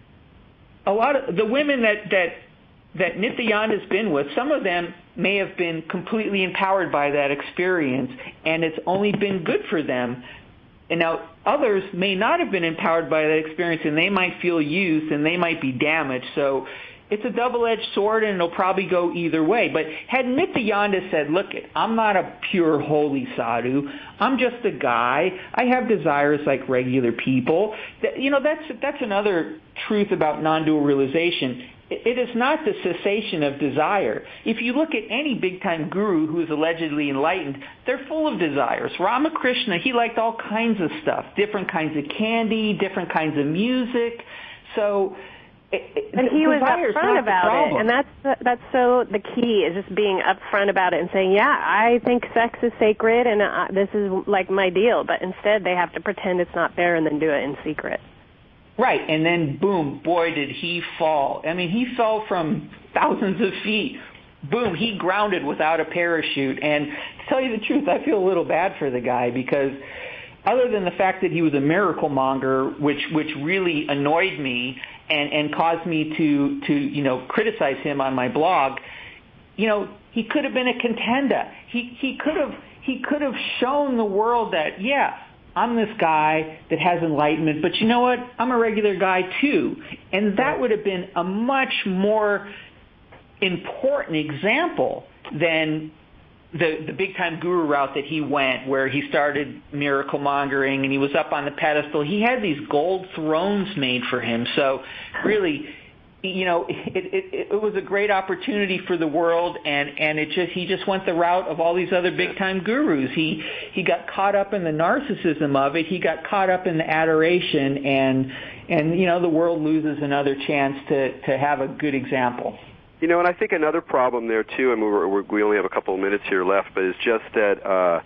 a lot of the women that, that, that Nityananda's been with, some of them may have been completely empowered by that experience, and it's only been good for them. And now others may not have been empowered by that experience, and they might feel used, and they might be damaged. So it's a double-edged sword, and it'll probably go either way. But had Nityananda said, look, it, I'm not a pure holy sadhu. I'm just a guy. I have desires like regular people. That, you know, that's that's another truth about non-dual realization. It is not the cessation of desire. If you look at any big-time guru who is allegedly enlightened, they're full of desires. Ramakrishna, he liked all kinds of stuff, different kinds of candy, different kinds of music. So, and he was upfront about it, and that's that's so the key is just being upfront about it and saying, yeah, I think sex is sacred, and uh, this is like my deal. But instead, they have to pretend it's not there and then do it in secret. Right, and then boom, boy, did he fall. I mean, he fell from thousands of feet. Boom, he grounded without a parachute. And to tell you the truth, I feel a little bad for the guy because other than the fact that he was a miracle monger, which which really annoyed me and, and caused me to, to, you know, criticize him on my blog, you know, he could have been a contender. He he could have he could have shown the world that, yeah, I'm this guy that has enlightenment, but you know what? I'm a regular guy too. And that would have been a much more important example than the, the big-time guru route that he went, where he started miracle mongering and he was up on the pedestal. He had these gold thrones made for him. So really, you know, it, it, it was a great opportunity for the world, and, and it just he just went the route of all these other big-time gurus. He he got caught up in the narcissism of it. He got caught up in the adoration, and, and you know, the world loses another chance to, to have a good example. You know, and I think another problem there, too, and we're, we're, we only have a couple of minutes here left, but it's just that uh,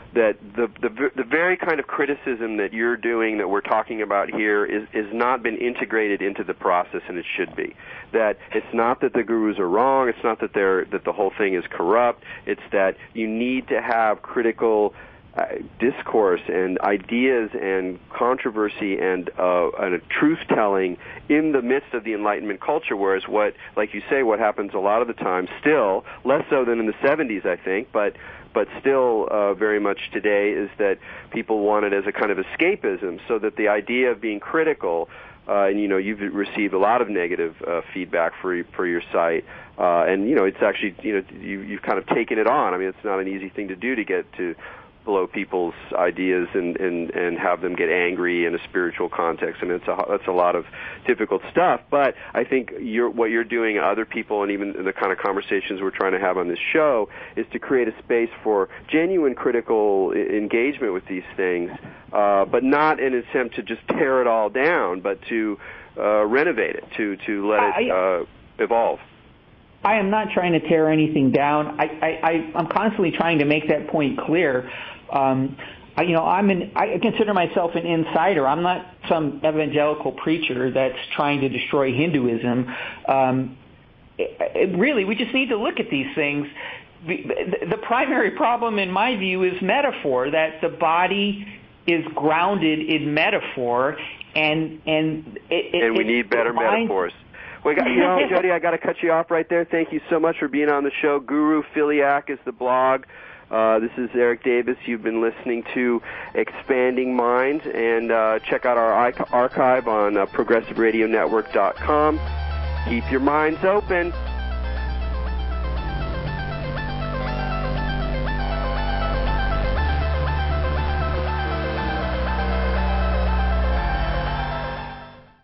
that the, the the very kind of criticism that you're doing, that we're talking about here, is is not been integrated into the process, and it should be. That it's not that the gurus are wrong, it's not that they're that the whole thing is corrupt. It's that you need to have critical uh, discourse and ideas and controversy and uh, and a truth-telling in the midst of the Enlightenment culture. Whereas what, like you say, what happens a lot of the time, still less so than in the seventies, I think, but. but still uh, very much today, is that people want it as a kind of escapism, so that the idea of being critical, uh, and you know, you've received a lot of negative uh, feedback for for your site, uh, and you know, it's actually, you know, you, you've kind of taken it on. I mean, it's not an easy thing to do, to get to blow people's ideas and, and, and have them get angry in a spiritual context. I mean, it's a, that's a lot of difficult stuff. But I think you're, what you're doing, and other people, and even the kind of conversations we're trying to have on this show, is to create a space for genuine critical engagement with these things, uh, but not in an attempt to just tear it all down, but to uh, renovate it, to, to let it uh, evolve. I am not trying to tear anything down. I, I, I'm constantly trying to make that point clear. Um, I, you know, I'm an, I consider myself an insider. I'm not some evangelical preacher that's trying to destroy Hinduism. Um, it, it really, we just need to look at these things. The, the primary problem, in my view, is metaphor, that the body is grounded in metaphor, and and it, it, and we it, need better binds, metaphors. We got, you know, Jody, I got to cut you off right there. Thank you so much for being on the show. Guru Philiac is the blog. Uh, this is Eric Davis. You've been listening to Expanding Minds, and uh, check out our archive on uh, progressive radio network dot com. Keep your minds open.